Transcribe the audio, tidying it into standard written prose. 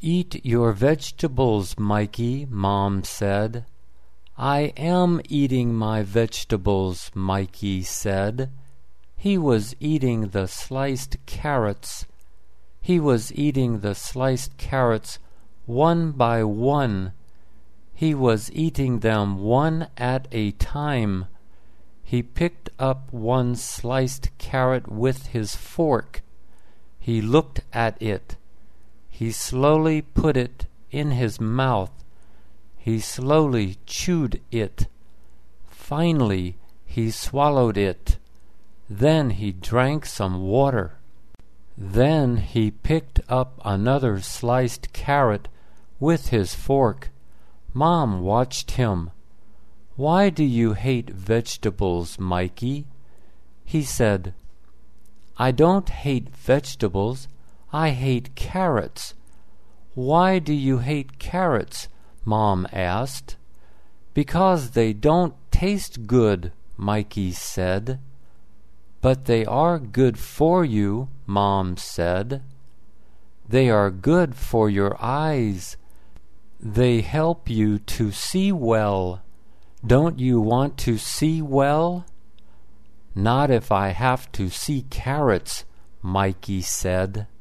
"Eat your vegetables, Mikey," Mom said. "I am eating my vegetables," Mikey said. He was eating the sliced carrots. He was eating the sliced carrots one by one. He was eating them one at a time. He picked up one sliced carrot with his fork. He looked at it. He slowly put it in his mouth. He slowly chewed it. Finally, he swallowed it. Then he drank some water. Then he picked up another sliced carrot with his fork. Mom watched him. "Why do you hate vegetables, Mikey?" He said, "I don't hate vegetables. I hate carrots." "Why do you hate carrots?" Mom asked. "Because they don't taste good," Mikey said. "But they are good for you," Mom said. "They are good for your eyes. They help you to see well. Don't you want to see well?" "Not if I have to see carrots," Mikey said.